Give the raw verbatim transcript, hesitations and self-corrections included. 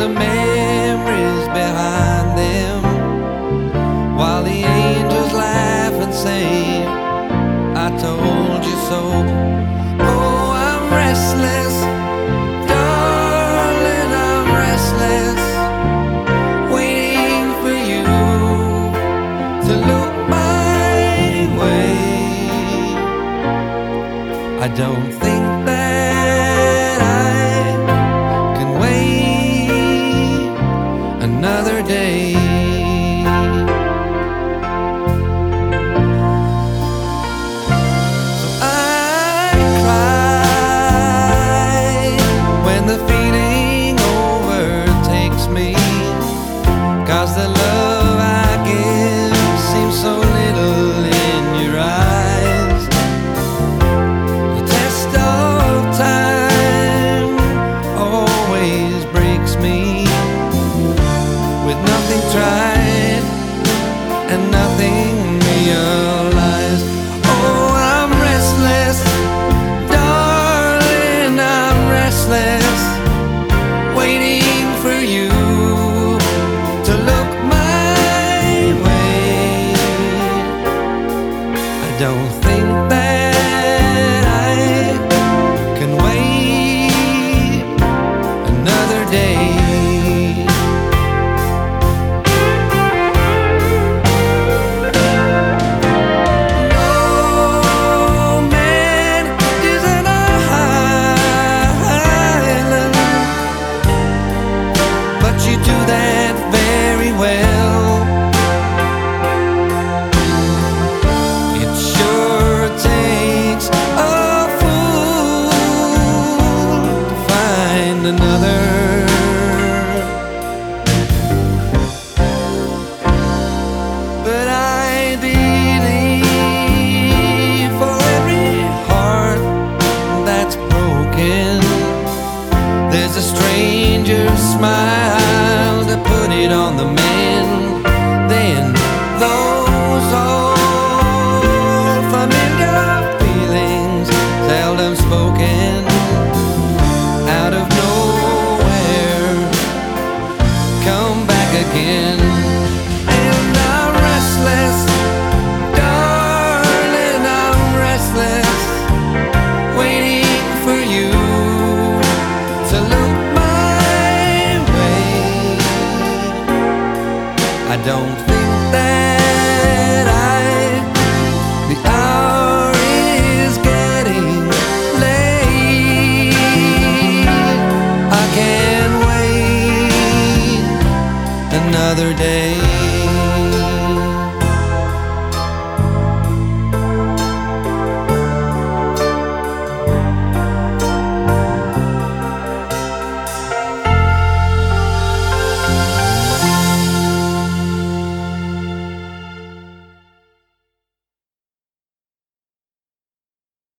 the memories behind them, while the angels laugh and say, I told you so. Oh, I'm restless, darling, I'm restless, waiting for you to look my way. I don't think that I can wait another day. So I cry when the feeling overtakes me, 'cause the love I give seems so little in your eyes. The test of time always breaks me, with nothing tried and nothing realized. Oh, I'm restless, darling, I'm restless, waiting for you to look my way. I don't think that I can wait another day. You do that very well. It sure takes a fool to find another. But I believe for every heart that's broken, there's a stranger's smile to put it on the mend. Then those old familiar feelings, seldom spoken, out of nowhere, come back again. And I'm restless, darling, I'm restless, waiting for you to look my way. I don't think that I, the hour is getting late. I can't wait another day.